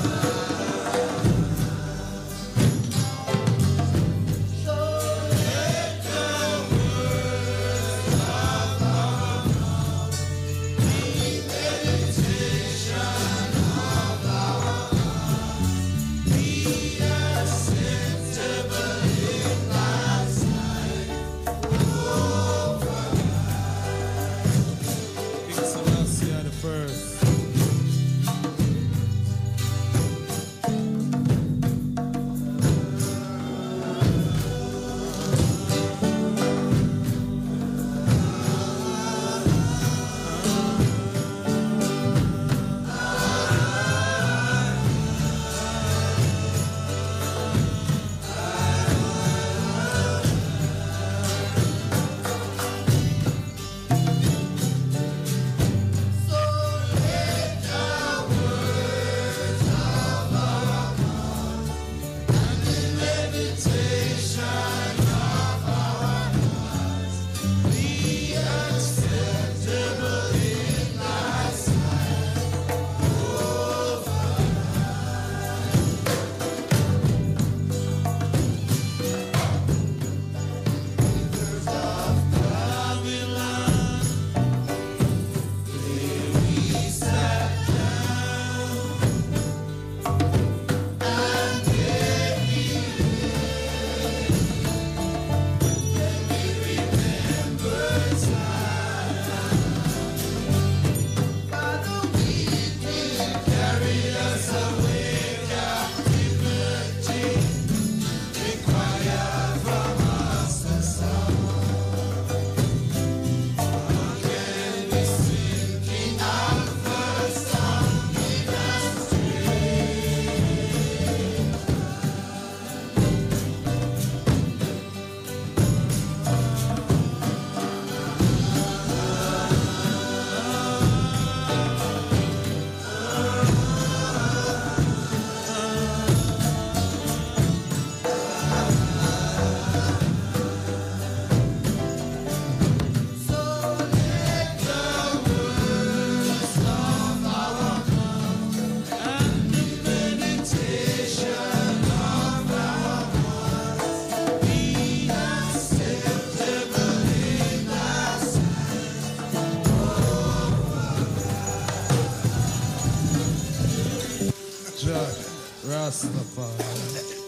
Rastafari.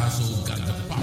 Razo got the power.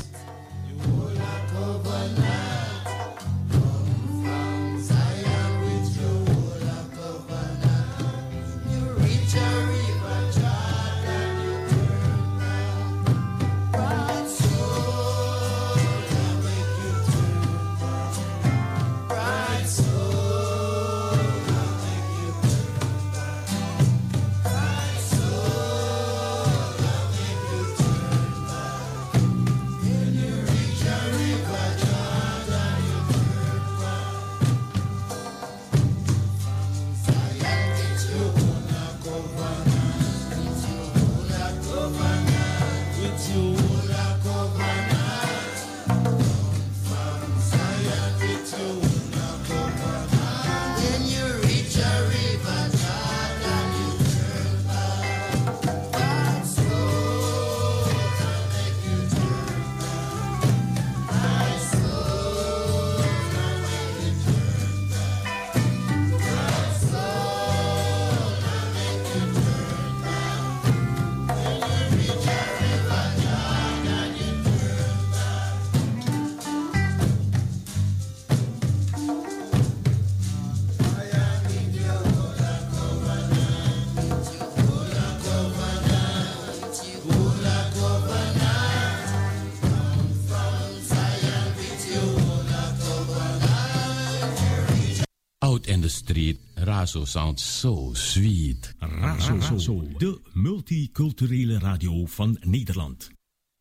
In the street, Razo sounds so sweet. Razo, de multiculturele radio van Nederland.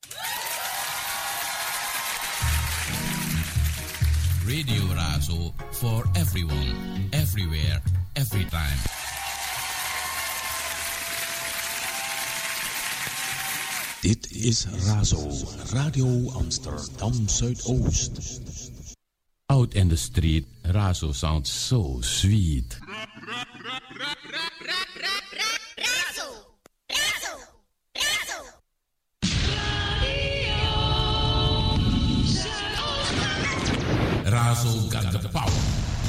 Radio Razo for everyone, everywhere, every time. Dit is Razo, Radio Amsterdam Zuidoost. Out in the street, Razo sounds so sweet. Razo got the power.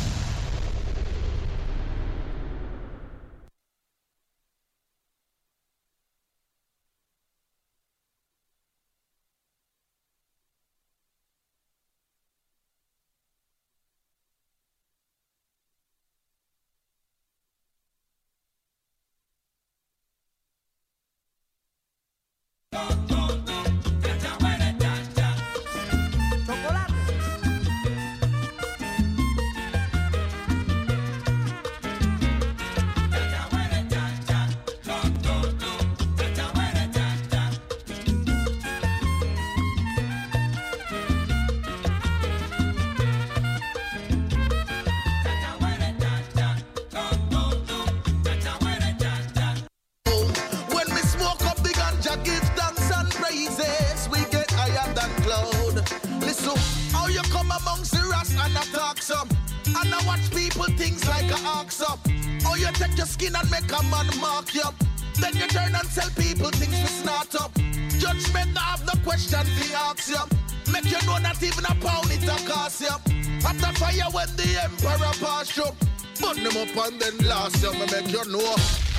And then last year, me make you know.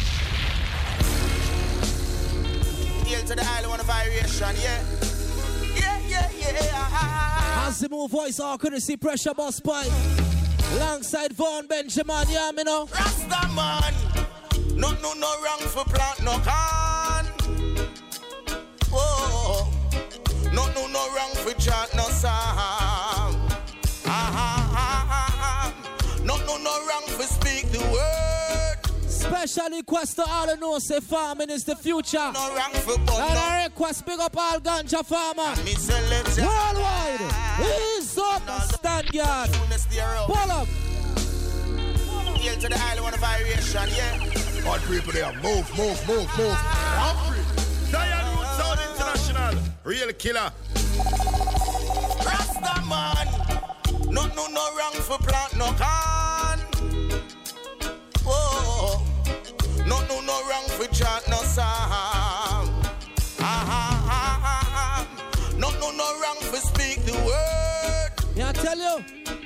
Hail to the island of variation, yeah. As the move voice, all couldn't see pressure boss pipe. Alongside Vaughn Benjamin, yeah, me know. Rasta man, no wrong for plant no can. Oh, no wrong for chant no song. No wrong for speak the word. Special request to all who know say farming is the future. No wrong for bun. And I request big up all ganja farmer. Worldwide. Ease up, stand guard. Pull up. Hail to the island of variation, yeah. All people there, move. Hungry. Zion Wood Sound International. Real killer. Rasta man. No wrong for plant no can. Oh, no wrong for chant no song. No wrong for speak the word. Yeah, I tell you.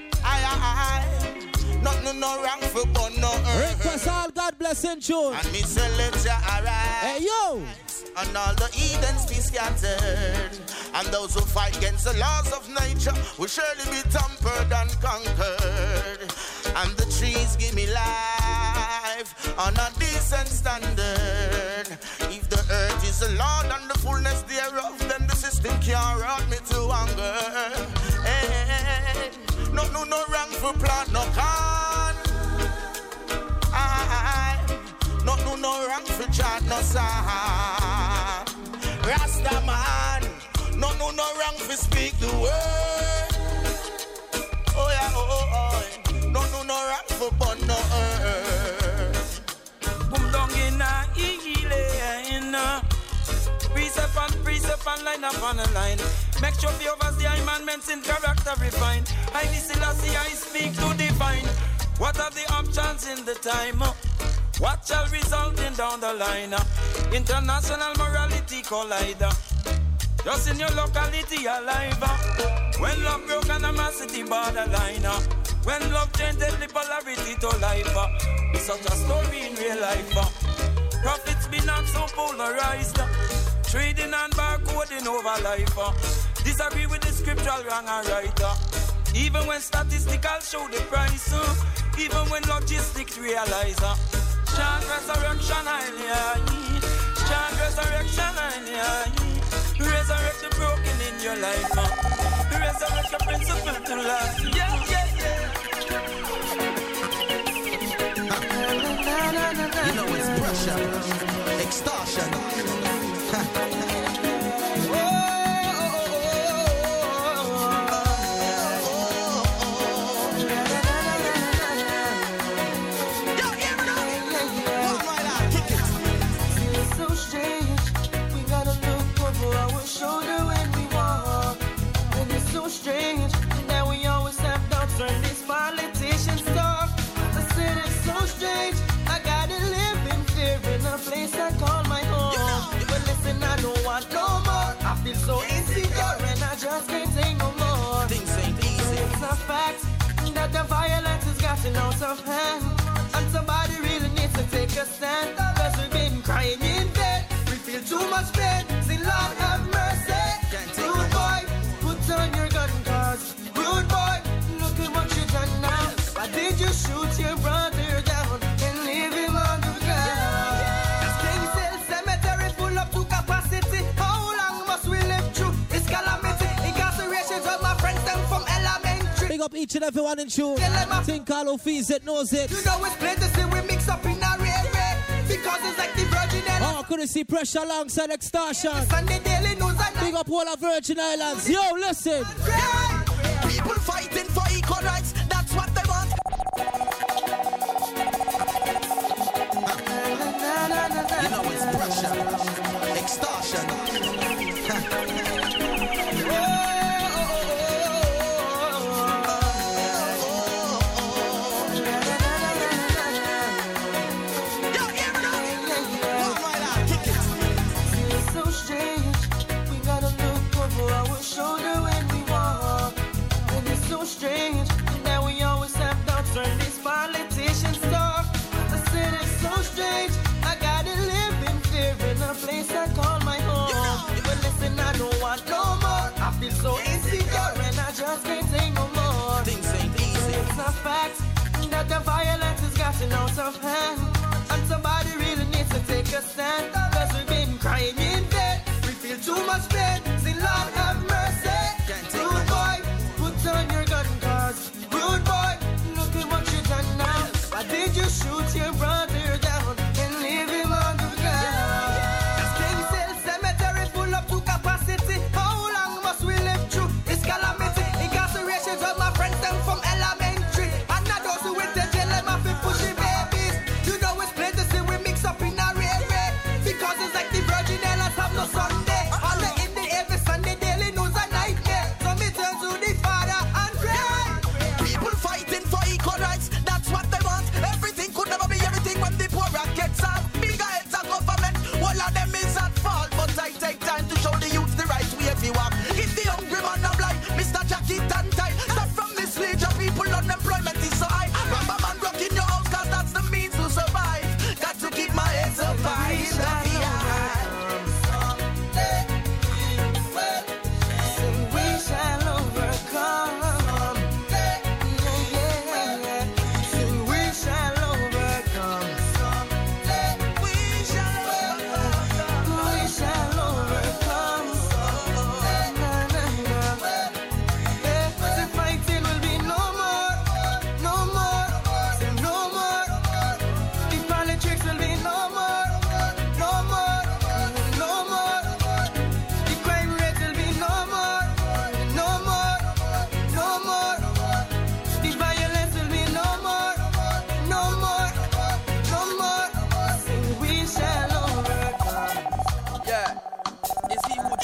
No wrong for bun no earth. Request all God blessing tune. And me say let ya alright. Hey yo. and all the heathens be scattered. And those who fight against the laws of nature will surely be tampered and conquered. And the trees give me life on a decent standard. If the earth is the Lord and the fullness thereof, then the system can't rout me to hunger. Hey, no wrong for plant, no can. No wrong for chat, no sound. Rasta man, no wrong for speak the word. Oh yeah, oh. No wrong for burn no earth. Boom down in a precept and line upon a line. Make sure the overseer commandments in character refined. I Selassie, I speak to divine. What are the options in the time? What shall result in down the line? International morality collider. Just in your locality alive. When love broke and animosity borderline. When love changed deadly polarity to life. It's such a story in real life. Prophets be not so polarized. Trading and barcoding over life. Disagree with the scriptural wrong and right. Even when statistical show the price. Even when logistics realize. Chant resurrection, chant resurrection, resurrect the broken in your life, resurrect the principle to life. Yeah. You know it's pressure, extortion. Strange that we always have doubts when these politicians talk. I said it's so strange. I gotta live in fear in a place I call my home. But listen, I don't want no more. I feel so insecure and I just can't take no more. Things ain't easy. It's a fact that the violence has gotten out of hand, and somebody really needs to take a stand. Cause we've been crying in bed. We feel too much pain. Say Lord have mercy. Rude boy, put on your gun cause. Rude boy, look at what you done now. Why did you shoot your brother down and leave him on the ground? As King Cell Cemetery full up to capacity. How long must we live through this calamity? Incarcerations of my friends them from elementary. Big up each and everyone in tune. Think Carlo feels it, knows it. You know it's plain to see we mix up in our area. Because it's like the Virgin Islands. Oh, couldn't see pressure alongside extortion. Sunday Daily News and big up all of Virgin Islands. Yo, listen. People fighting for equal rights. That's what they want. You know it's pressure, extortion. Shoulder when we walk, and it's so strange that we always have doubts when these politicians talk. I said it's so strange. I gotta live in fear in a place I call my home. But listen, I don't want no more. I feel so insecure and I just can't take no more. Things ain't easy. It's a fact that the violence has gotten out of hand, and somebody really needs to take a stand. Cause we've been crying in bed. We feel too much pain. Say Lord have mercy. Rude boy, put on your gun cause. Rude boy, look at what you done now. Why did you shoot your brother down and leave him on the ground? As King Cell Cemetery full up to capacity. How long must we live through this calamity? Incarcerations of my friends them from elementary, and not those who went to jail them have been pushing babies. You know it's plain to see we mix up in our area. Because it's like the Virgin Islands have no Sunday. All the in the air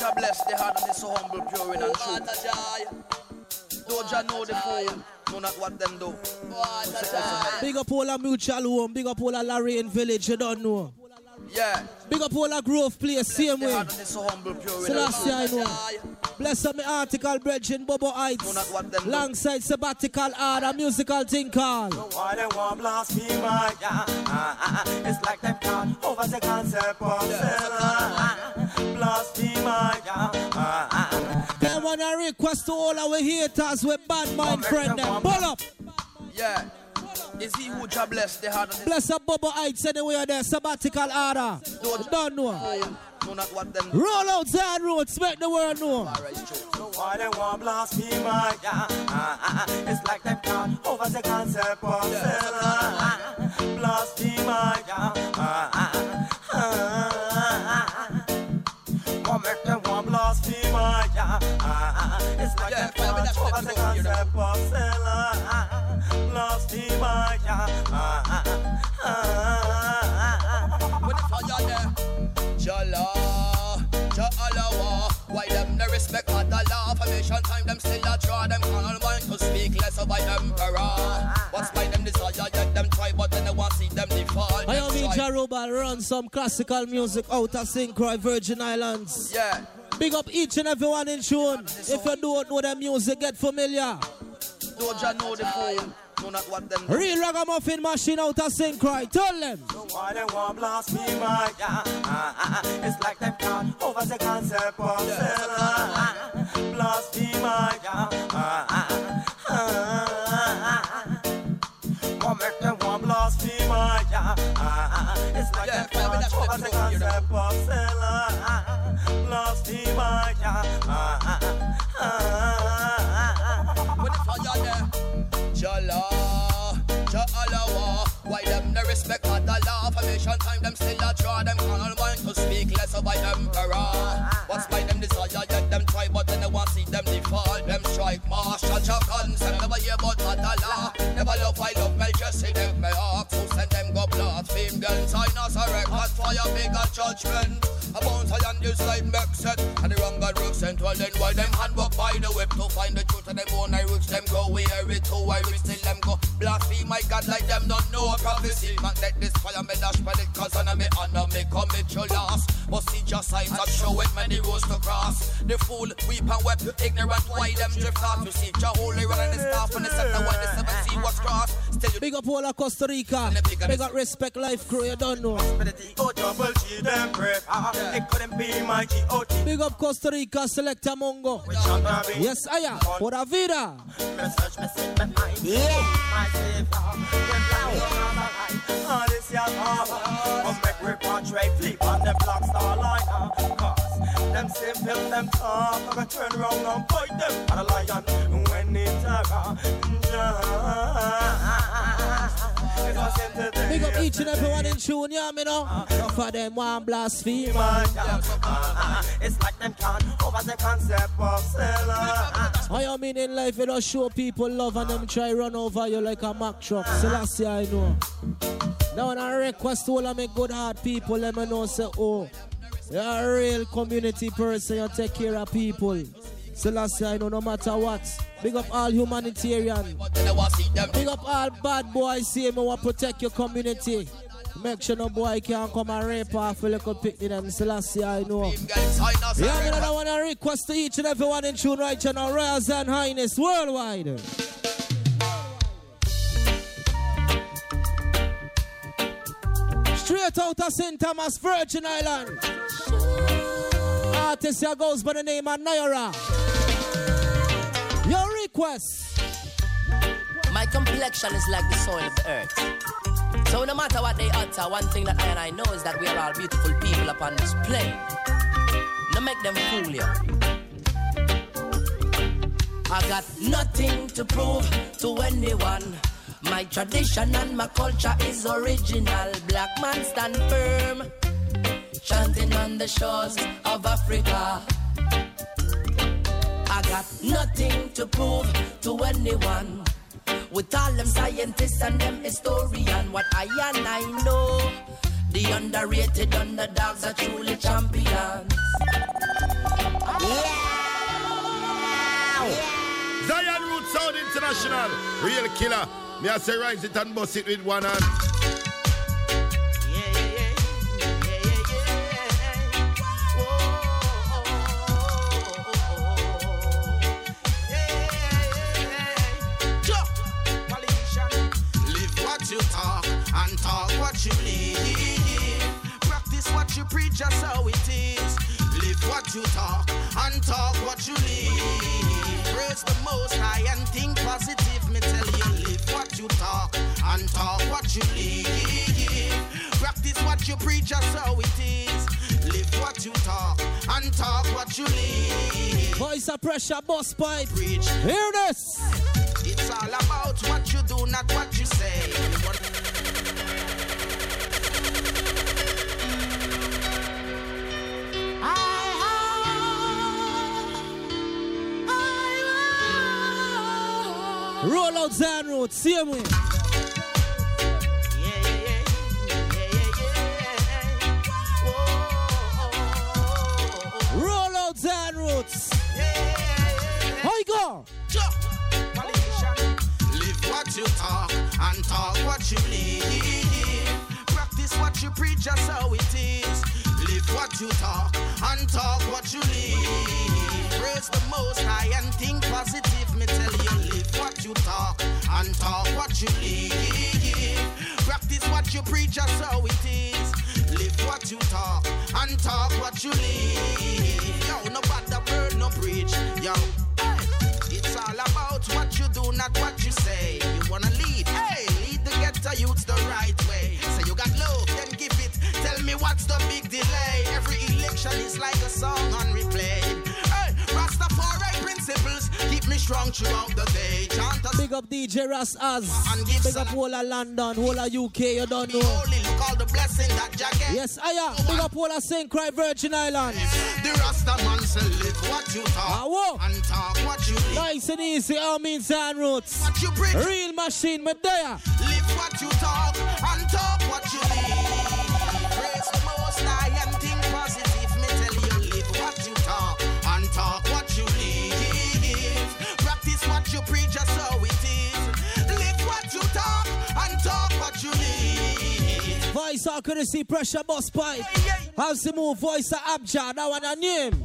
Jah bless the heart and is so humble, pure in and true. Don't Jah know the fool, know not what them do. Big up all a Mutual Home, big up all a Lorraine Village, you don't know. Yeah. Big up all a Grove Place, same way. So humble, pure Selassie, I know. Bless up my article, Bridget, Bobo Heights. Alongside sabbatical art, a musical thing called. Why they want blaspheme, it's like them can't over the concept of blaspheme, They want a request to all our haters with bad mind friend them. Pull up. Yeah. Is he who Jah bless the heart and bless up Bobo Heights anyway there, sabbatical order. Don't know. Know not what them roll out Zion Roots, make the world know. Why they want blaspheme, it's like them can't over the concept of blaspheme, what make them want blaspheme, it's like them can't over the concept of blaspheme, when the fire there, Jah Allah, why them no respect what the law? Formation time them still a draw them can't mind to speak less about emperor. What's by them desire, yet them try, but then they want see them default. I mean Jah Rubal run some classical music out of St. Croix, Virgin Islands. Yeah. Big up each and everyone in tune. If you don't know the music, get familiar. Don't Jah know the fool. Know not what them real ragamuffin machine out of St. Croix. Tell them. Why they want blaspheme, it's like them can't over the concept of blaspheme, what make them want blaspheme, it's like them can't over the concept of blaspheme, when the fire there, Jah Allah, why them no respect what the law? Formation time them still a draw them can't mind to speak less about emperor. What's by them desire, yet them try, but then they want see them default. Them strike Marshall Jackals and never hear about what the law. Never love I love Melchizedek, them may ask who send them go blaspheme. Guns sign us a record for your bigger judgment. A bounce I on this side make set, and the wrong God works sent. Well then why them hand walk by the whip to find the truth of them own I reach them go we hear it too, I reach till them go blaspheme. My God like them don't know a prophecy. Man let this fire me dash by it cause I me honor me commit your loss. But see just signs that show it many roads to cross. The fool weep and weep ignorant why them drift off. You see Jah holy running the staff and the center why the seven see what's cross. Still you big up all of Costa Rica. Big up respect life crew, you don't know. It couldn't be my G.O.T. Big up Costa Rica, Selecta Mongo. Yes, I am. Pura vida. Yeah. This young come back repatriate, flip on the black star line. Cause them simple, them talk, I can turn around and fight them. And a lion when it's big up each and everyone in tune, yeah, me know. For them one blaspheme. It's like them can't over the concept of seller. I mean in life, you don't show people love and them try run over you like a Mack truck. Selassie, I know. Now when I request all of my good heart people, let me know, say, oh, you're a real community person, you take care of people. Selassie, I know no matter what. Big up all humanitarian. Big up all bad boys, see me want to protect your community. Make sure no boy can't come and rape off a little picnic them. Selassie, I know. Yeah, I want to request to each and everyone in tune right now. Royal Zion Highness worldwide. Straight out of St. Thomas, Virgin Island. Artist here goes by the name of Nayara. Your request. My complexion is like the soil of the earth. So no matter what they utter, one thing that I know is that we are all beautiful people upon this plane. No make them fool you. I got nothing to prove to anyone. My tradition and my culture is original. Black man stand firm, chanting on the shores of Africa. I got nothing to prove to anyone. With all them scientists and them historians, what I know, the underrated underdogs are truly champions. International, real killer. Me I say rise it and bust it with one hand. Live what you talk and talk what you live. Practice what you preach, just how it is. Live what you talk and talk what you live. Praise the Most High and think positive. Me tell you, live what you talk and talk what you live. Practice what you preach, just how it is. Live what you talk and talk what you live. Voice of pressure, boss pipe. Preach. Hear this. It's all about what you do, not what you say. Roll out Zion Road, same way. Roll out Zion Roots. How you go? Live what you talk and talk what you live. Practice what you preach, just how it is. Live what you talk and talk what you live. Praise the Most High and think positive. Me tell you, live what you talk and talk what you live. Practice what you preach, just how it is. Live what you talk and talk what you live. Yo, no bother burn, no preach. Yo, it's all about what you do, not what you say. You wanna lead, hey, lead the ghetto youths the right way. Say you got love, then give it. Tell me what's the big delay. Every election is like a song on replay. Hey, Rastafari principles keep me strong throughout the day. Big up DJ Ras Az. Big up whole of London, whole of UK, you don't know. Holy, look all the blessing that Jack get. Yes, I am. Big up whole of St. Croix Virgin Islands. The Rasta man say live what you talk and talk what you live. Nice and easy, all means Zion Roots. What you bring. Real machine, me there. Live what you talk and talk what you live. Praise the Most High and think positive. Me tell you, live what you talk and talk what you live. Practice what you preach, just how it is. Live what you talk and talk what you live. Voice of courtesy, pressure, boss pipe. How's the move? Voice of Abja, that one a name.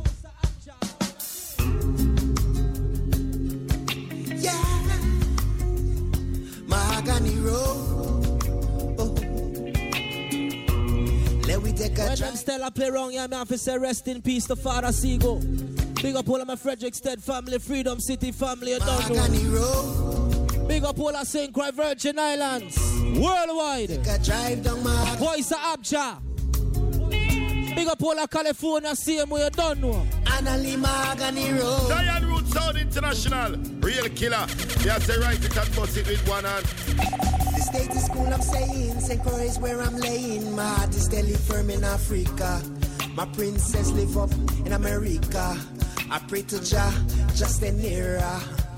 Yeah, Mahogany Road. Oh. Let we take a when them Stella play wrong, yeah, me have to say rest in peace to Father Seago. Big up all of my Frederickstead family, Freedom City family, you don't know. Big up all of St. Croix Virgin Islands, worldwide. Drive down my Voice of Abja. Big up all of California, same way, you don't know. Annalie Mahogany Road. Zion Roots Sound International, real killer. Yes, say right, you can bust it with one hand. The state is cool, I'm saying. St. Croix is where I'm laying. My heart is steadily firm in Africa. My princess live up in America. I pray to Jah, just stay nearer.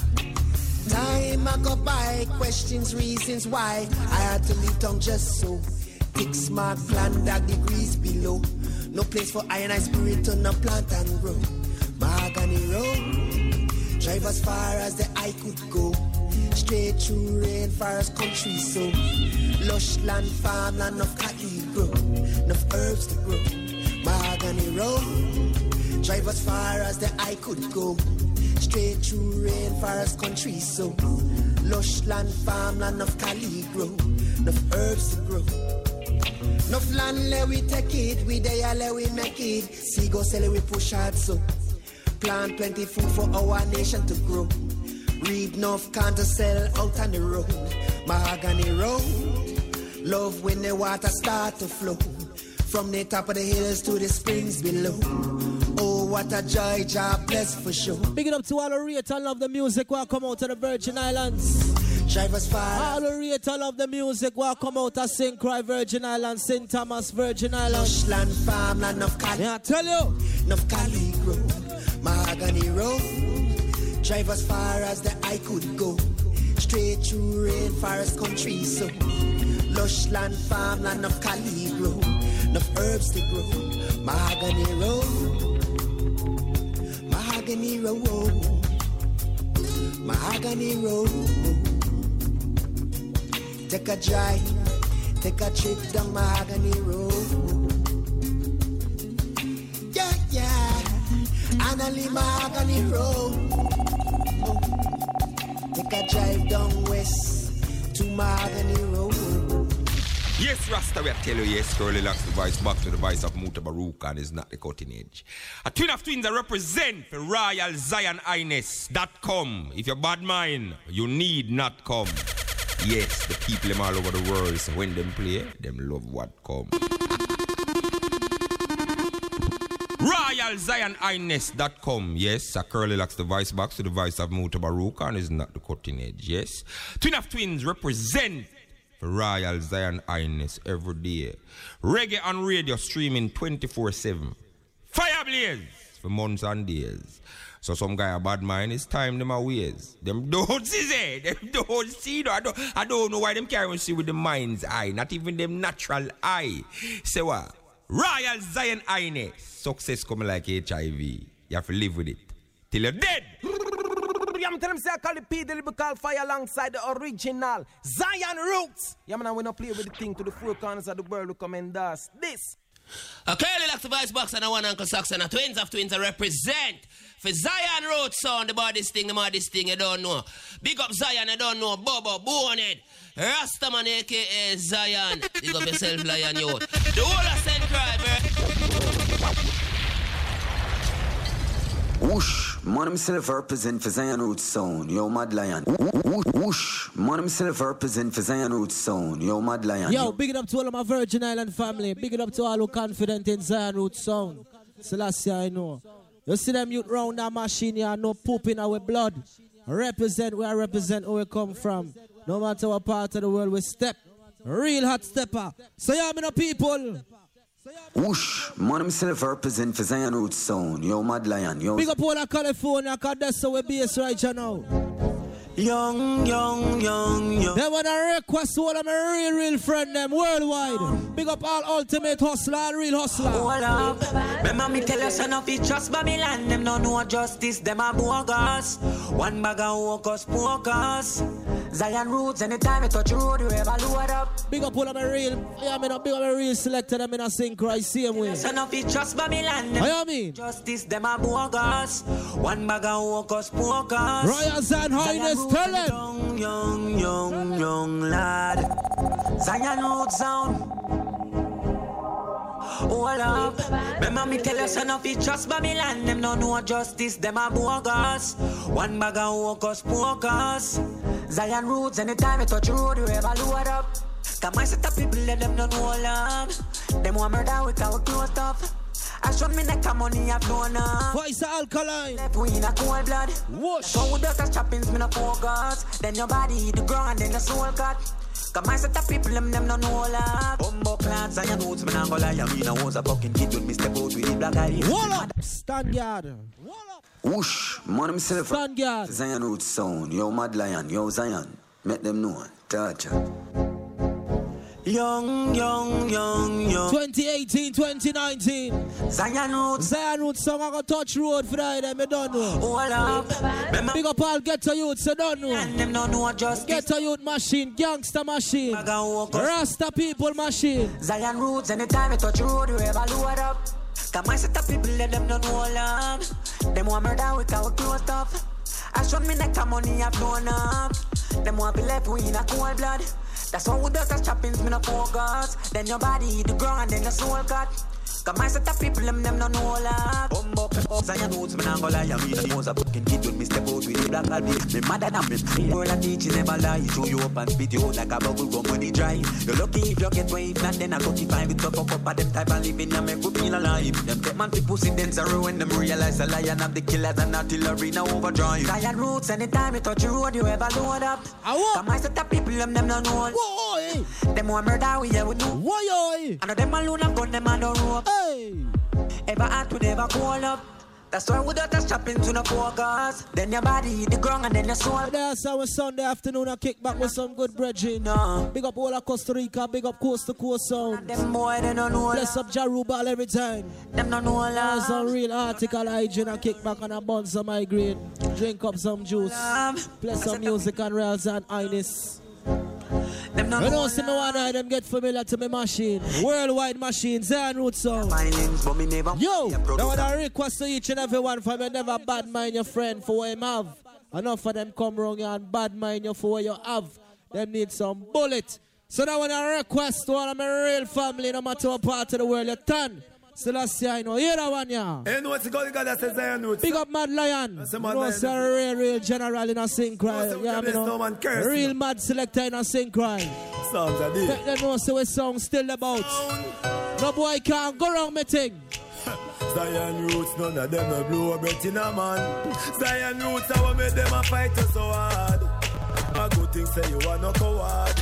Time I go by, questions, reasons why I had to leave town just so. Tick smart plan, dark degrees below. No place for iron and spirit to no plant and grow. Mahogany Road, drive as far as the eye could go. Straight through rainforest country, so lush land, farmland, enough cattle grow, enough herbs to grow. Mahogany Road, drive as far as the eye could go. Straight through rainforest country, so lush land, farmland, enough cattle grow, enough herbs to grow. Enough land, let we take it, we there, let we make it. See, go sell it, we push hard, so plant plenty food for our nation to grow. Read enough can to sell out on the road. Mahogany Road, love when the water start to flow. From the top of the hills to the springs below. Oh, what a joy, Jah bless for sure. Big it up to all the rate and love the music while come out to the Virgin Islands. Drive us far. All the rate and love the music while come out to St. Croix Virgin Islands, St. Thomas Virgin Islands. Bushland, farmland, enough Cali. Yeah, I tell you. Enough Cali grow. Mahogany Road, drive as far as the eye could go. Straight through rainforest country, so lush land, farmland, enough Cali grow. Enough herbs to grow. Mahogany Road, Mahogany Road, Mahogany Road. Take a drive, take a trip down Mahogany Road. Yeah, yeah, Annalie Mahogany Road. Take a drive down west to Mahogany Road. Yes, Rasta, we tell you, yes, Curly Locks the voice back to the voice of Muta Baruka and is not the cutting edge. A twin of twins that represent for Royal Zion Highness.com. If you're bad mind, you need not come. Yes, the people them all over the world, so when them play, them love what come. Royal Zion Highness.com. Yes, a Curly Locks the voice back to the voice of Muta Baruka and is not the cutting edge. Yes, twin of twins represent for Royal Zion Highness every day. Reggae on radio streaming 24/7. Fire blaze for months and days. So some guy a bad mind, it's time them a ways. Them don't see them don't see. I don't know why them carry see with the mind's eye. Not even them natural eye. Say what? Royal Zion Highness. Success coming like HIV. You have to live with it till you're dead. I'm telling them say I call the P the lyrical fire alongside the original Zion Roots. Yeah, man, we not play with the thing to the four corners of the world. We come and us this. Okay, like the voice box and I want Uncle Sax and a twins of twins I represent for Zion Roots sound about this thing, you don't know. Big up Zion, you don't know. Bobo, Bonehead, Rastaman aka Zion. Big up yourself, Lion, yo. The whole of St. Cry, bro. Whoosh, man himself represent for Zion Roots sound, yo Mad Lion. Whoosh, man himself represent for Zion Roots sound, yo Mad Lion. Yo, big it up to all of my Virgin Island family. Big it up to all who confident in Zion Roots sound. Selassie, I know. You see them youth round that machine here, no poop in our blood. Represent where I represent where we come from. No matter what part of the world we step. Real hot stepper. So yeah, me no people. Whoosh, man himself represent for Zion Roots sound, yo Mad Lion, yo. Big up all of California, cause that's how we base right now. Young. They wanna request all of my real friend them worldwide. Big up all ultimate hustler, real hustler. Hold up. Remember me tell you son of it trust Babylon. Them no know justice, them a bogus. One bag of hocus pocus. Zion Roots, anytime you touch road, you ever load up. Big up all of my real, yeah, me no big up my real selector, them in a sync right same way. Son of it trust Babylon. What you mean? Justice, them a bogus. One bag of hocus pocus. Royal Zion Highness, tell them. Young lad. Zion Roots sound. Hold up. Remember me tell you son of it trust Babylon. Them no know justice, them a bogus. One bag of hocus pocus. Zion Roots, anytime you touch road, you ever load up. Come I set up people, let them no know love. Them want murder without close up. I show me neck of money I've known up. Voice of alkaline. Left we in a cold blood. Whoosh. So with us as choppings, me no focus. Then your body hit the ground, then your soul cut. Come I set up people, them no know love. Bumbo clans and your notes, me nah go lie. I mean I was a fucking kid when me step out with the black eye. Wall up, stand guard. Whoosh, man himself stand guard. Zion Roots sound, yo Mad Lion, yo Zion. Make them know, touch Young. 2018, 2019. Zion Roots song I got touch road Friday, me don't know. Hold up. Big up all Ghetto Youth, so don't know. And them don't know justice. Ghetto Youth machine, gangster machine, Rasta people machine. Zion Roots, anytime you touch road, you ever load up. Come I set up people, let them don't know love. Them want murder without close up. I show me neck of money I've blown up. Them want be left we in a cold blood. That's why we do as choppings, me no focus. Then your body hit the ground and then your soul cut. Come I set up people, them no know love. Bumbo, Zion Roots, me nah go lie. I mean I was a fucking kid when me step out with the black album. Me mother than me. World of teaching never lie. Show you up and spit you out like a bubble gum when it dry. You're lucky if you get way. If not then I 35 with the fuck up of them type of living and make you feel alive. Them take man fi pussy then zero when them realize the lion of the killers and artillery now overdrive. Zion Roots, anytime you touch the road, you ever load up. Come I set up people, them no know. Whoa, them want murder, we ever do. Whoa, I know them alone have gun, them and don't rope. Hey. Ever act with ever call up. That's why we don't touch chopping to no focus. Then your body hit the ground and then your soul. That's our Sunday afternoon. I kick back with some good brethren. No. Big up all of Costa Rica. Big up Coast to Coast sound. Them boy they don't know. Bless up Jarubal every time. Them don't know. There's some real article hygiene. I kick back and I bun some migraine. Drink up some juice. Play some music and rails and highness. Them no You know, see me one eye, them get familiar to me machine. Worldwide machine, Zion Roots sound. Yo, now what I request to each and every one from you, never bad mind your friend for what him have. Enough of them come wrong and bad mind you for what you have. Them need some bullet. So now when I request to all of my real family, no matter what part of the world you turn. Selassie, I know. Hear that one, yeah. Hey, no, it's God that says Zion Roots. Big up Mad Lion. No, it's a real general in a sing cry. Yeah, me know. Real mad selector in a sing cry. Songs are there. Let them know so what song still about. No boy can't go wrong me thing. Zion Roots, none of them no blow a breath in a man. Zion Roots, I will make them a fight so hard. A good thing say you are no coward.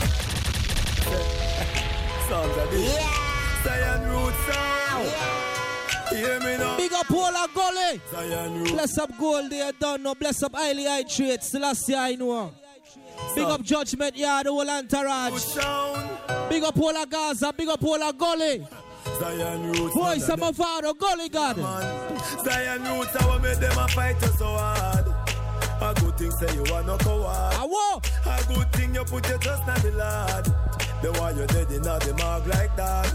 Songs are there. Yeah. Zion Roots sound. Yeah. Hear me now. Big up Paula Gully. Zion Roots. Bless up Goldie, I don't know. Bless up Highly High Traits. Selassie, I know. Big up Judgment Yard, the whole entourage. Big up Paula Gaza. Big up Paula Gully. Zion Roots. Boy, some of our Gully God. Zion Roots, I will make them a fight so hard. A good thing say you are no coward. A good thing you put your trust in the Lord. The one you dead in the mark like that.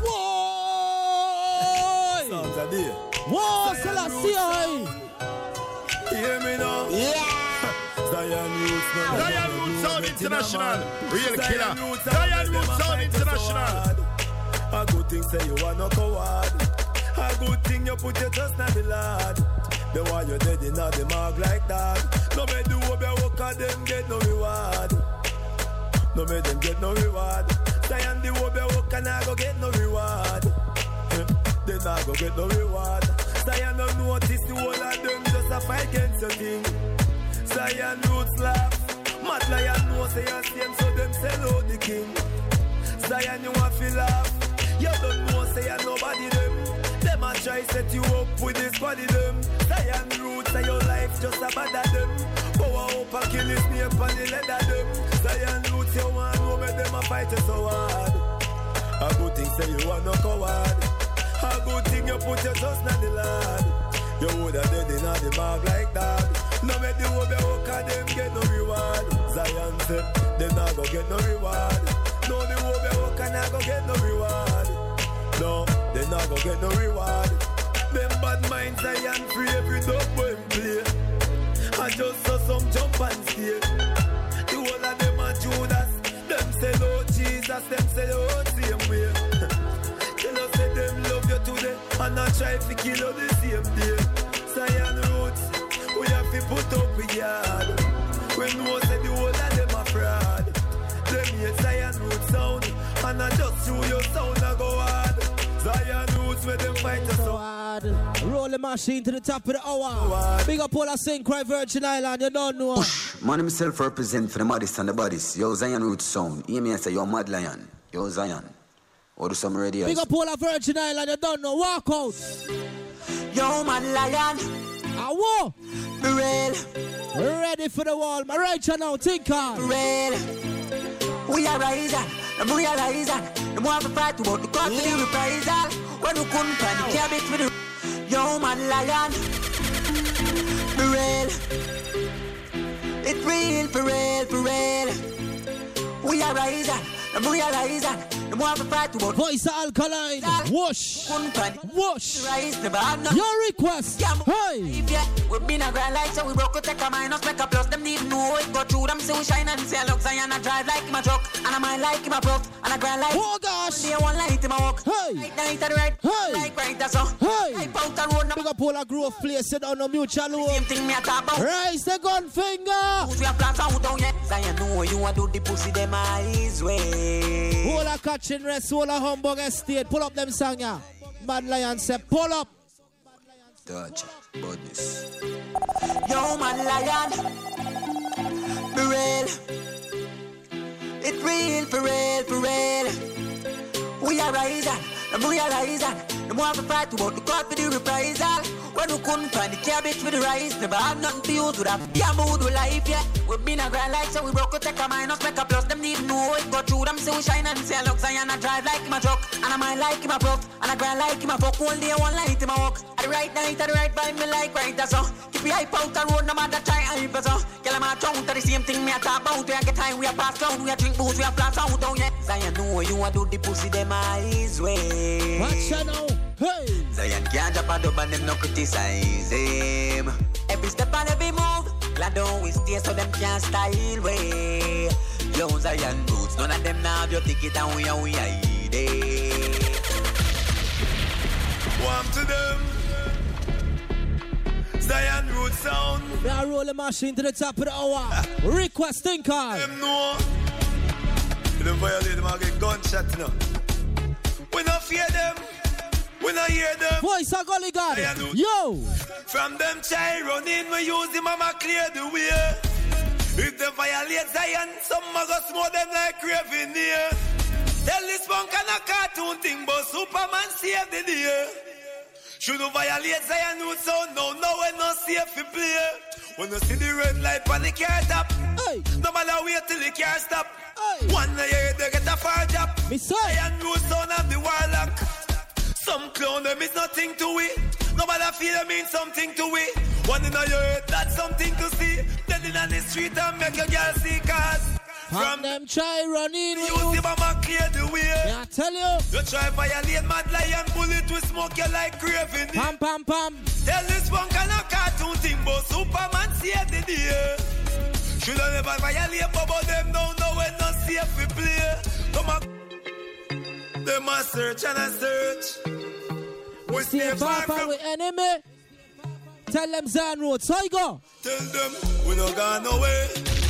Whoa! Songs are there. Whoa, Selassie! Hear me now? Yeah! Zion Roots Sound International. Real killer. Zion Roots Sound International. A good thing say you are no coward. A good thing you put your trust in the Lord. The one you dead in the mark like that. No me do what you work and them get no reward. No me them get no reward. Zion the work you work and I go get no reward. Then I go get no reward. Zion don't notice the whole of them just a fight against your thing. Zion Roots laugh. Mad Lion know say you same so them sell out the king. Zion you want to laugh. You don't know say you nobody them. Them a try set you up with this body them. Zion Roots say your life just a bad at them. Power up and kill his name on the leather them. Zion Roots you want to make them a fight so hard. A good thing say you are no coward. A good thing you put your trust in the Lord. You woulda dead in the mark like that. No make the whole work and them get no reward. Zion said them not go get no reward. No the whole work and I go get no reward. No, they not go get no reward. Them bad minds Zion free every dub when play. I just saw some jump and stay. The whole of them are Judas. Them say oh Jesus, them say oh same way. Tell us say them love you today and I try to kill you the same day. Zion Roots, we have to put up with yard. When no say the whole of them are fraud. Them hate Zion Roots sound and I just through your sound I go hard. Zion Roots where them fight us so hard. Roll the machine to the top of the hour. Big up all I sing cry Virgin Island, you don't know. Man himself represent for the maddest and the bodies. Yo Zion Roots sound. Hear me and say yo Mad Lion. Yo Zion. What do some radio? Big up all of Virgin Island, you don't know. Walk out. Yo Mad Lion. Awo. Be real. Ready for the wall. My right now, think hard. Real. We are rising. I'm realizing. The more we fight about the cost of the reprisal. When we couldn't find the cabbage for the Yo Mad Lion. Be real. It's real, for real, for real. We are rising. I'm realizing. The more we fight about Voice Alkaline. Whoosh. Whoosh. Your Your request. Hey. We've been a grind like so we broke to take a minus, make a plus. Them need know it go through them so we shine and say look. Zion I drive like him a truck and I mind like him a prof and I grind like oh gosh. They one light him a walk. Hey. Like the light at the right. Hey. Like right that's so. Hey. Like out the road. Big up all a grove place sit on a mutual home. Same thing me a talk about. Raise the gun finger. Who's we a plans out down yet? Zion know you a do the pussy them eyes way. All a catching rest, all a Hamburg estate. Pull up them song ya. Mad Lion say pull up. Touch, badness. Yo Mad Lion. Be real. It's real, for real, for real. We are rising. I'm realizing. The more we fight about the court for the reprisal. When we couldn't find the cabbage with the rice, never had nothing to use with a damn mood with life, yeah. We've been a grind like so we broke to take a minus, make a plus. Them need know it go through them, so we shine and say look, Zion I drive like him a truck, and I mind like him a puff, and I grind like him a fuck. All day one light him a walk. At the right night, at the right vibe, me like right that's all. Keep me hype out the road, no matter try hype us all. Girl I'm a drunk to the same thing me a talk about. We a get time, we a pass down, we a drink booze, we a blast out, oh yeah. Zion know you a do the pussy them eyes way. Watch out now, hey. Zion can't drop a dub and them no criticize him. Every step and every move, glad don't we stay so them can't style way. Yo Zion Roots, none of them now have your ticket and we hide it. Warm to them. Zion Roots sound. We are rolling machine to the top of the hour. Requesting call. Them know. Them violate them and get gunshot now. We not fear them. We not hear them. Voice of Gully God. Yo. From them child running, we use the mama clear the way. If they violate Zion, some of us smoke them like craving near. Tell this punk and a cartoon thing, but Superman save the day. Should you violate Zion Roots sound? No, we're not safe to play. When you see the red light on the car top, no matter wait till the car stop. One year they get a far job. Zion Roots sound of the warlock. Some clown them is nothing to it. No matter feel them mean something to it. One in a year that's something to see. Then in on the street and make a girl see cars. From them try running with you. See mama clear the way. Yeah, I tell you. You try violate mad lion bullet with smoke you like craving. Pam pam pam. Tell this punk and a cartoon thing, but Superman save the day. Shoulda never violate, but them don't know when not safe to play. Come on. Them a search and a search. We stay far from with enemy. Tell them Zion Roots. So you go. Tell them we no gone nowhere.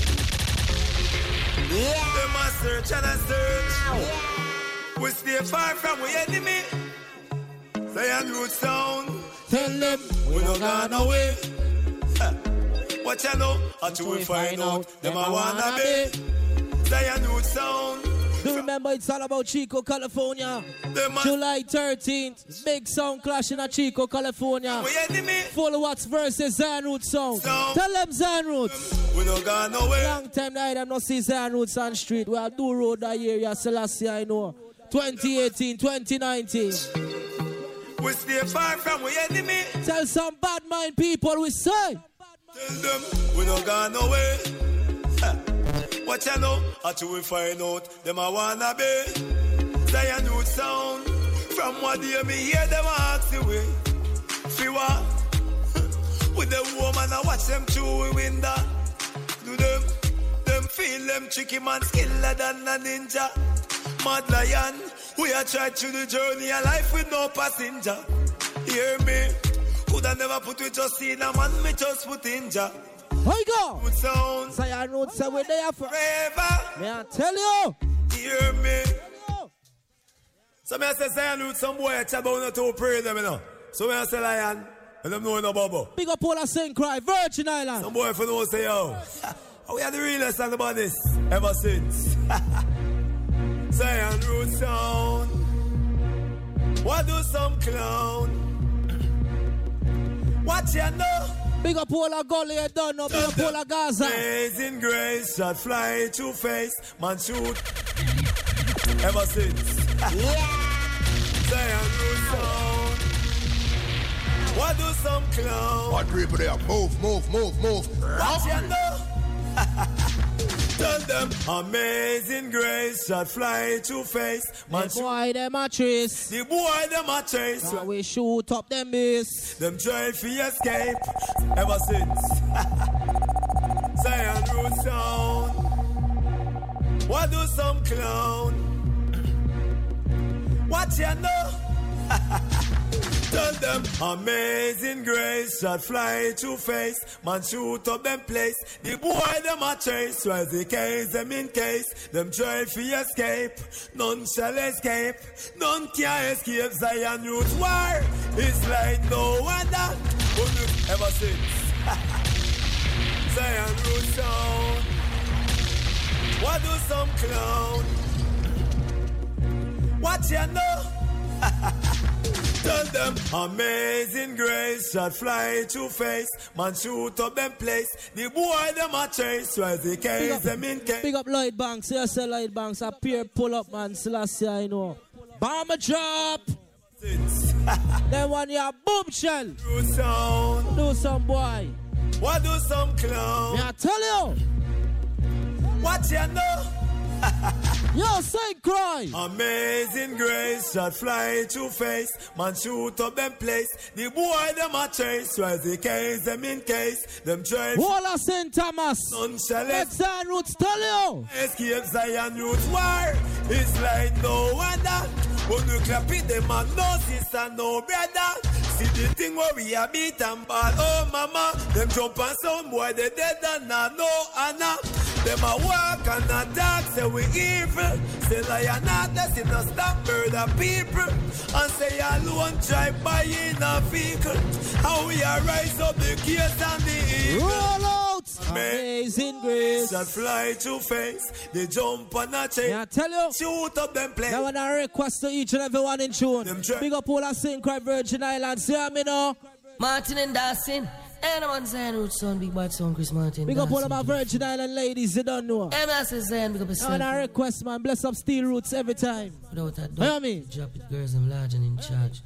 Yeah. Them a search and a search. Yeah. We stay far from we enemy. Zion Roots sound. Tell them we no gone nowhere. What you know? Until we find out. Them a wanna be. Zion Roots sound. Do remember it's all about Chico, California. July 13th, big sound clash in Chico, California. Full Watts versus Zion Roots sound. Tell them Zion Roots. We no gone nowhere. Long time now, I don't know see Zion Roots on street. We have do road that year, Selassie, I know. 2018, 2019. We stay far from we enemy. Tell some bad mind people we say. Tell them we no gone nowhere. What you know? Until we find out, them a wanna be. Zion Roots sound. From what you me hear them ask the way. See what? With the woman I watch them through the window. Do them feel them tricky man skiller than a ninja. Mad lion, we are tried through the journey of life with no passenger. Hear me? Coulda never put with just in a man, me just put in ja. How you go? Good sound. Zion Roots say we're there forever. May I tell you? Hear me? So me I say Zion Roots, some boy chat about not to pray them, you know. So me I say Lion, and them know in a bubble. Big up all a St. Cry, Virgin Island. Some boy for no say, yo, we are the realest on the bodies ever since. Zion Roots sound. What do some clown? What you know? Big up all a Gully, you don't know. Big up all a Gaza. Amazing grace, shot fly to face, man shoot. Ever since. Zion Roots sound. What do some clown? What people there? Move. What you know? Tell them amazing grace, shot fly to face. Man, the boy them a chase. The boy them a chase. So we shoot up them base. Them try to escape ever since. Zion Roots sound. What do some clown? What you know? Tell them amazing grace, shot fly to face, man shoot up them place. The boy them a chase, while the case them in case. Them try to escape, none shall escape, none can escape. Zion Roots war is like no other ever since. Zion Roots sound. What do some clown? What you know? Tell them amazing grace shall fly to face. Man shoot up them place. The boy them a chase. Rise the case them in case. Big up Lloyd Banks. Yes, sir, Lloyd Banks. Appear, pull up, man. Selassie, I know. Bomber drop. Then one year, boom shell. Do sound. Do some boy. What do some clown? Me I tell you. What you know? Yo, say cry. Amazing grace shall fly to face. Man shoot up them place. The boy them a chase. Rise the case them in case. Them drive. Wall of St. Thomas. Nonchalant. Zion Roots tell you. Escape Zion Roots war. It's like no wonder. When you clap it, them man no sister, no brother. See the thing where we a beat and ball. Oh mama, them jump and sound boy they dead and now no Anna. Them a walk and a talk, say we evil. Say lion not let's no stop murder people. And say alone drive by in a vehicle. How we a rise up the case and the eagle. Roll out. Amazing grace. Shall fly to face. They jump on a chain. I tell you. Shoot up them planes. Now when I request to each and every one in tune. Big up all I sing cry Virgin Islands. See me now. Martin and Dawson. Anyone Zion Roots son, big bad son, Chris Martin. Big up all of my Virgin Island ladies, you don't know. MS is Zion, big up yourself. And I request, man, bless up Steel Roots every time. Without that, you know what I mean? Drop it, girls, I'm large and in charge.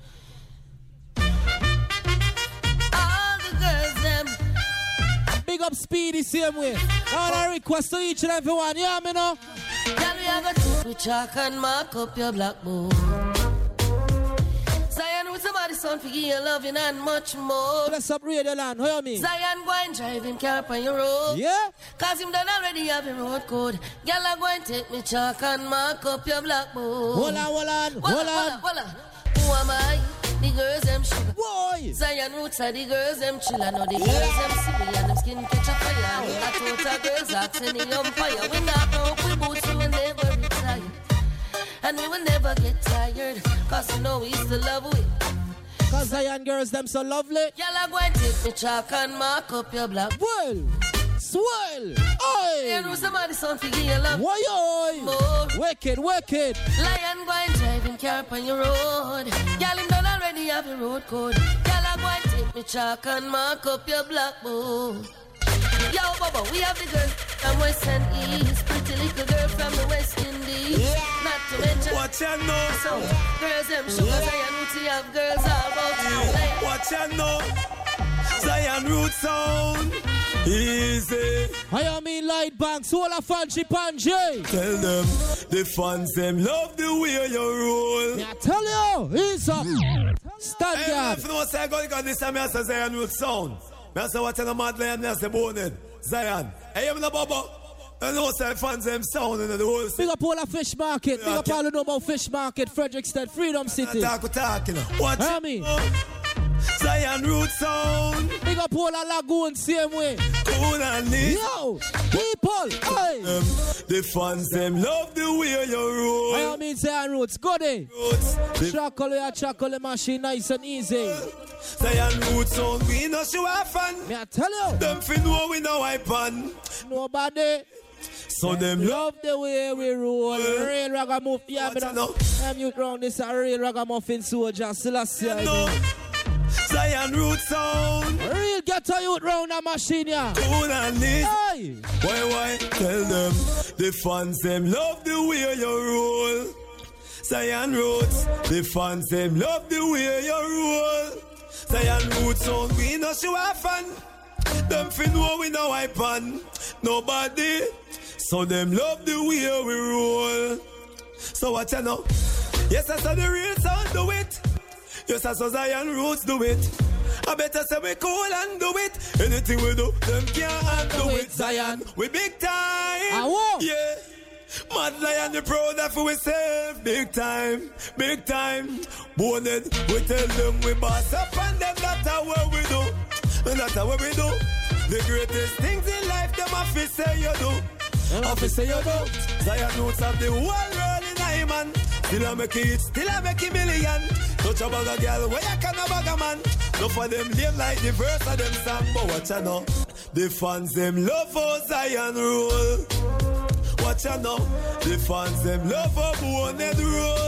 All the girls, them. Big up Speedy, same way. And I request to each and every one, you know what I mean? Now? Girl, we have a tooth with chalk and mark up your blackboard. Zion with somebody son for you loving and much more. Bless up Radio Land, how you mean? Zion go and drive him car on your road. Yeah? Cause him done already have a road code. Girl, I go and take me chalk and mark up your blackboard. Hold on. Who am I? The girls them sugar. Boy! Zion Roots are the girls them chill. I know the girls them see me and them skin catch a fire. We got total girls asking the umpire. We not broke, we boots, we will never retire. And we will never get tired. Cause you know we still love it. Cause Zion girls them so lovely. Y'all are going to take me chalk and mark up your black. Well, swell. Oi! And who's somebody son for you love? Why oi? More. Wicked. Lion going driving car on your road. Y'all him done already have a road code. Y'all are going to take me chalk and mark up your blackboard. Yo, Bubba, we have the girl from West and East. Pretty little girl from the West Indies. Yeah. Not to mention what you know. So, girls them sugar Zion Roots, you have girls all about you. What you know. Zion Roots sound easy. I mean Light Banks, all a fancy panjay. Tell them the fans them love the way you roll. I tell you, ease up. Stand guard. If you don't say God, this time I say Zion Roots sound. I say what in the mad lion, I say bonehead. Zion. Hey, I'm the Bubba. I know say fans them sound in the whole city. Big up all the fish market. Big up all who know about fish market, Frederickstead, Freedom City. Talk, you know. What I mean? Zion Roots sound. Big up all the lagoon, same way. Cool and neat. Yo, people, hey. The fans them love the way you roll. I mean Zion Roots, go there. Chuckle machine, nice and easy. Zion Roots sound, we no show our fun. Me I tell you. Them fi know we no hype on. Nobody. So them love the way we roll. Real ragamuffin. Yeah, I'm you round this a real ragamuffin soldier. Selassie. Zion Roots sound. Real ghetto youth round a machine, yeah. Cool and neat. Hey. Why? Tell them the fans them love the way you roll. Zion Roots, the fans them love the way you roll. Zion Roots sound, we no show our fun. Them fi know we no hype on nobody. So them love the way we roll. So what you know? Yes, I saw the real sound do it. Yes, I saw Zion Roots do it. I better say we cool and do it. Anything we do, them can't undo it. Zion, we big time. Yeah. Mad Lion, the proud of we save. Big time. Bonehead, we tell them we boss up and them that's how we do. And that's how we do. The greatest things in life, them have to say you do. Have to say you do. Zion Roots have the whole world in a man. Still I make it, still I make a million. Touch a bag of girl, where you can a bag of man. No for them lame like the verse of them song. But what you know? The fans them love for Zion roll. What you know? The fans them love for Bonehead roll.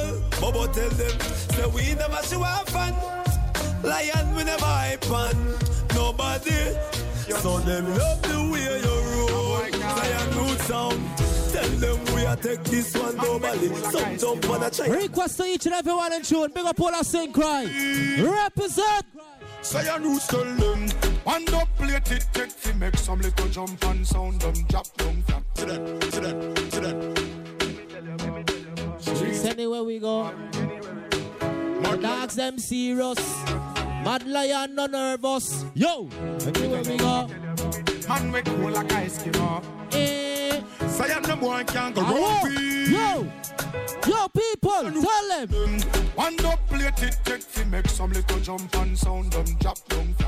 Bobo tell them, say we never show up fun. Lion we never hype on nobody. So them love the way you roll. Zion Root sound. Tell them we are take this one globally. Some jump on a train. Request to each and every one in tune. Big up all our sing cry. Represent. Zion Root tell them. One up plate it take to make some little jump and sound. Them drop down flat. To that. Streets anywhere we go. My dogs them serious. Mad lion no nervous. Yo, anywhere we go. Man we cool like ice cream. Zion no boy can't go wrong. Yo people, tell them. One up plate it take to make some little jump and sound. Them drop down flat.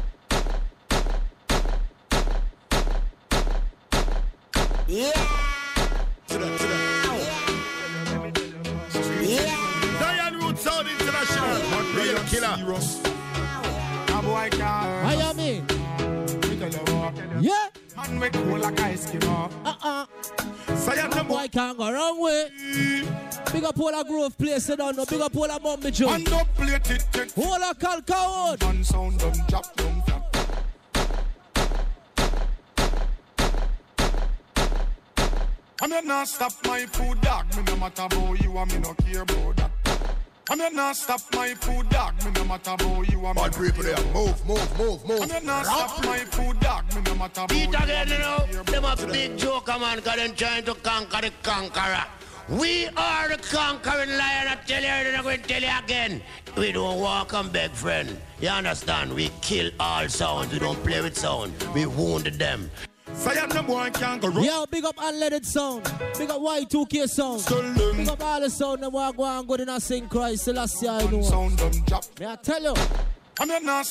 Yeah. Zion Root Sound International. Real killer. Miami. Yeah. Man we cool like ice cream. Zion boy can't go wrong way. Big up all a Grove place, you don't know. Big up all a Mummy Joe. And up plate it take. All a Calcawood. And sound them drop down flat. I'm not stop my food dog. Me no matter about you and me no care about that. I'm not stop my food dog. Me no matter about you and me no care about that. Move. I'm not stop my food dog. Me no matter about you. Beat again, you know. Them a big joker, man, cause them trying to conquer the conqueror. We are the conquering lion. I tell you, I'm going to tell you again. We don't walk and beg, friend. You understand? We kill all sounds. We don't play with sound. We wounded them. Yo, big up Unleaded Sound. Big up Y2K Sound. Big up all the sound that walk and go in a sing Christ. Celestia, I know. May I tell you? I'm not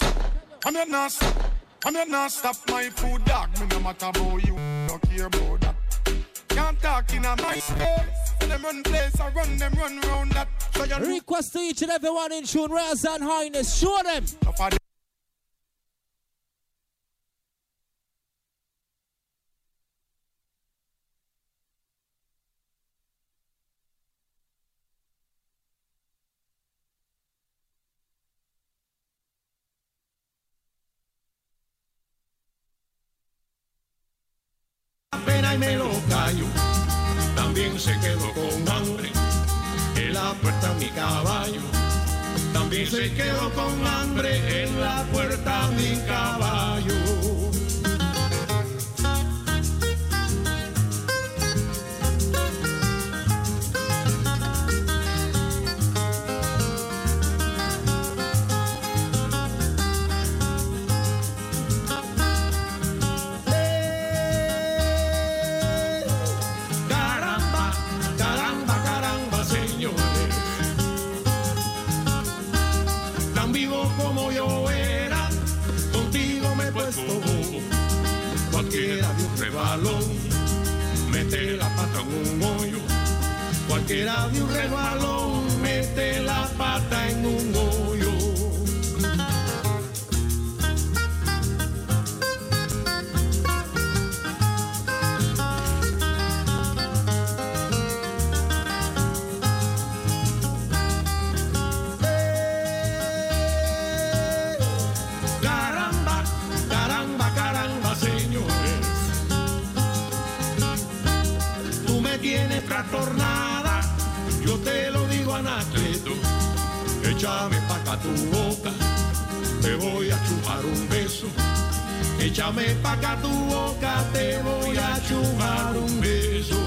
stop my food dog. Me no matter about you. No care about that. Can't talk in a my space. Them run place, I run them run round that. Request to each and every one in tune. Rise and Highness. Show them. Apenas me lo callo, también se quedó con hambre. En la puerta mi caballo, también se quedó con hambre. En la puerta mi caballo. Cualquiera de un rebalón mete la pata en un hoyo. Cualquiera de un rebalón mete la pata en un hoyo. Tienes trastornada, yo te lo digo Anacleto, échame pa' acá tu boca, te voy a chupar un beso, échame pa' acá tu boca, te voy a chupar un beso.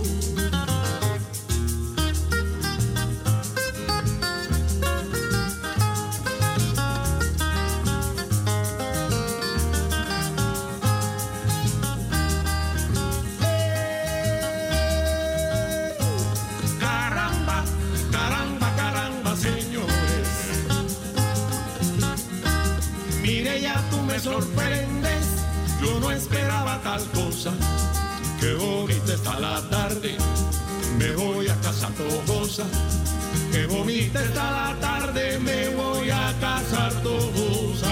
Sorprendes, yo no esperaba tal cosa. Qué bonita está la tarde, me voy a casa Tobosa. Qué bonita está la tarde, me voy a casa Tobosa.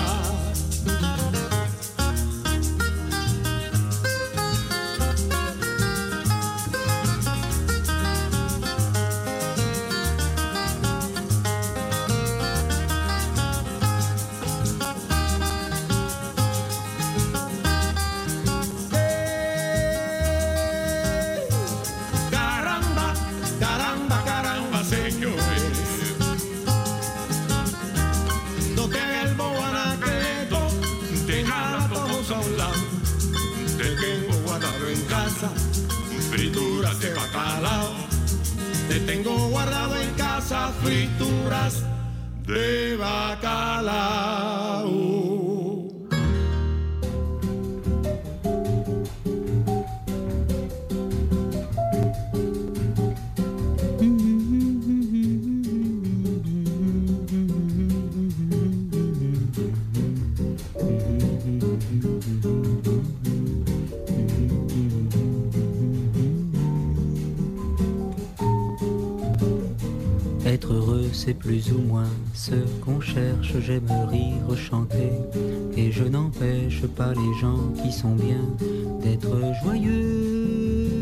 vamos a un lado. Te tengo guardado en casa, frituras de bacalao. Te tengo guardado en casa, frituras de bacalao. Être heureux, c'est plus ou moins ce qu'on cherche. J'aime rire, chanter, et je n'empêche pas les gens qui sont bien d'être joyeux.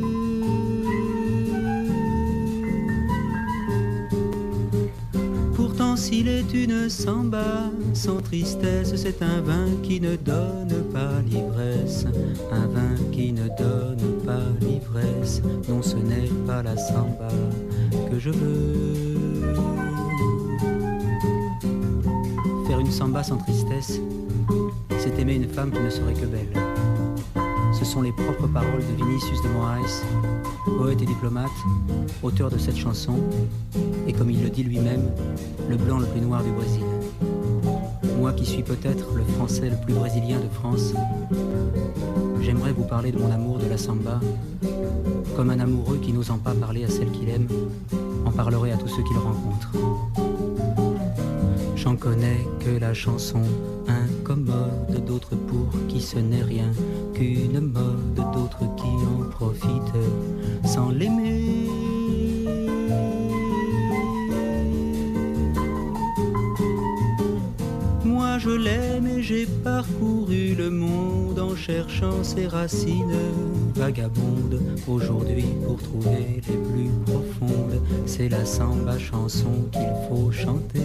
Pourtant, s'il est une samba sans tristesse, c'est un vin qui ne donne pas l'ivresse. Un vin qui ne donne pas l'ivresse. Non, ce n'est pas la samba que je veux. Faire une samba sans tristesse, c'est aimer une femme qui ne serait que belle. Ce sont les propres paroles de Vinicius de Moraes, poète et diplomate, auteur de cette chanson, et comme il le dit lui-même, le blanc le plus noir du Brésil. Moi qui suis peut-être le français le plus brésilien de France, j'aimerais vous parler de mon amour de la samba, comme un amoureux qui n'osant pas parler à celle qu'il aime, en parlerait à tous ceux qu'il rencontre. J'en connais que la chanson incommode, d'autres pour qui ce n'est rien qu'une mode, d'autres qui en profitent sans l'aimer. Moi je l'aime et j'ai parcouru le monde en cherchant ses racines vagabondes. Aujourd'hui pour trouver les plus profondes, c'est la samba chanson qu'il faut chanter.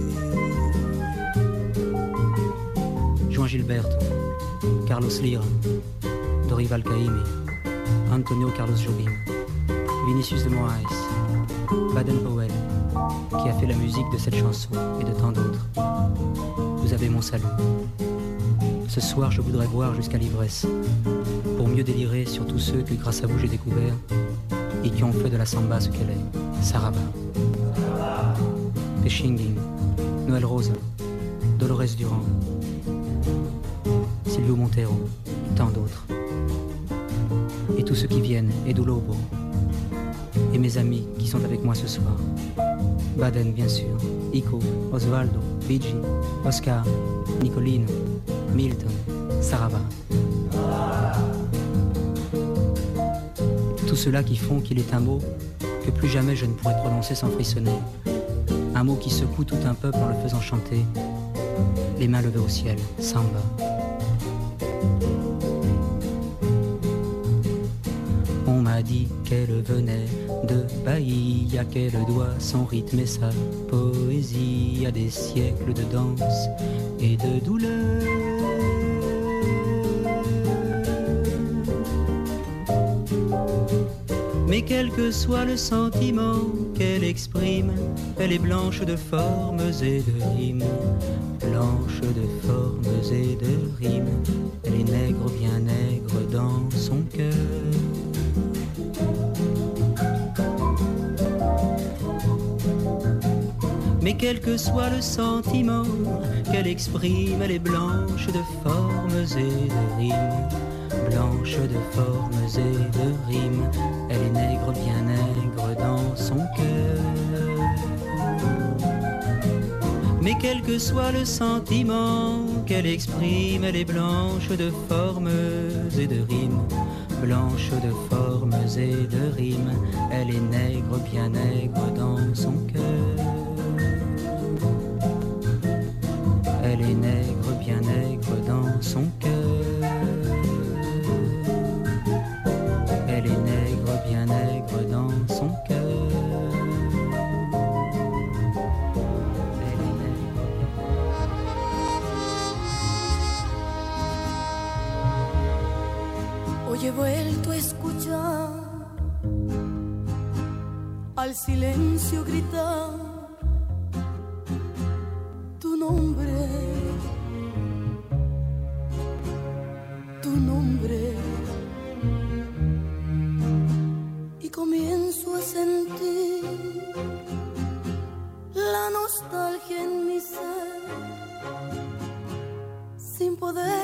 Juan Gilberto, Carlos Lira, Dorival Caymmi, Antonio Carlos Jobim, Vinicius de Moraes, Baden Powell, qui a fait la musique de cette chanson et de tant d'autres. Vous avez mon salut. Ce soir, je voudrais boire jusqu'à l'ivresse, pour mieux délirer sur tous ceux que grâce à vous j'ai découvert et qui ont fait de la samba ce qu'elle est. Saraba, Pechinging, Noël Rosa, Dolores Durand, Silvio Montero, et tant d'autres. Et tous ceux qui viennent, Edu Lobo, et mes amis qui sont avec moi ce soir. Baden, bien sûr, Ico, Osvaldo, Bigi, Oscar, Nicolino, Milton, Sarava. Tout cela qui font qu'il est un mot que plus jamais je ne pourrais prononcer sans frissonner. Un mot qui secoue tout un peuple en le faisant chanter, les mains levées au ciel, samba. On m'a dit qu'elle venait de Bahia, qu'elle doit son rythme et sa poésie à des siècles de danse et de douleur. Mais quel que soit le sentiment qu'elle exprime, elle est blanche de formes et de rimes. Blanche de formes et de rimes, elle est nègre, bien nègre dans son cœur. Mais quel que soit le sentiment qu'elle exprime, elle est blanche de formes et de rimes. Blanche de formes et de rimes, elle est nègre, bien nègre dans son cœur. Mais quel que soit le sentiment qu'elle exprime, elle est blanche de formes et de rimes. Blanche de formes et de rimes, elle est nègre, bien nègre dans son cœur. Elle est nègre, bien nègre dans son cœur. Elle est nègre, bien nègre dans son cœur. Hoy he vuelto a escuchar al silencio gritar tu nombre. poder